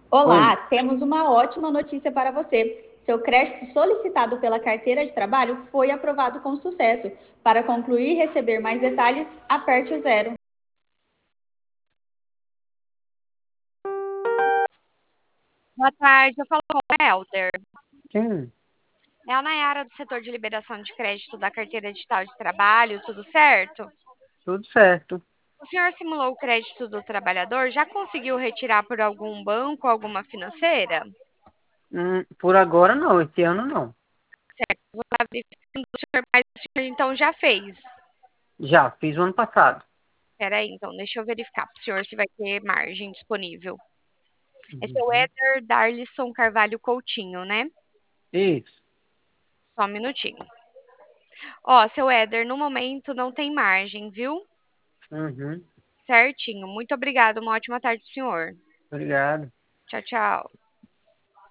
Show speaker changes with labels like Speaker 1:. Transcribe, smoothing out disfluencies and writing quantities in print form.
Speaker 1: Olá,
Speaker 2: Oi,
Speaker 1: temos uma ótima notícia para você. Seu crédito solicitado pela carteira de trabalho foi aprovado com sucesso. Para concluir e receber mais detalhes, aperte o zero.
Speaker 3: Boa tarde, eu falo com o Helder.
Speaker 2: sim,
Speaker 3: É a Nayara do setor de liberação de crédito da carteira digital de trabalho, tudo certo?
Speaker 2: tudo certo.
Speaker 3: O senhor simulou o crédito do trabalhador? Já conseguiu retirar por algum banco, alguma financeira?
Speaker 2: Por agora não, esse ano não.
Speaker 3: Certo, vou estar verificando o senhor, mas o senhor então já fez.
Speaker 2: Já, fiz o ano passado.
Speaker 3: Espera aí, então, deixa eu verificar para o senhor se vai ter margem disponível. É seu
Speaker 2: Uhum.
Speaker 3: Éder Darlisson Carvalho Coutinho, né?
Speaker 2: Isso.
Speaker 3: Só um minutinho. Ó, seu Éder, no momento não tem margem, viu?
Speaker 2: Uhum.
Speaker 3: Certinho. Muito obrigada. Uma ótima tarde, senhor.
Speaker 2: Obrigado.
Speaker 3: Tchau, tchau.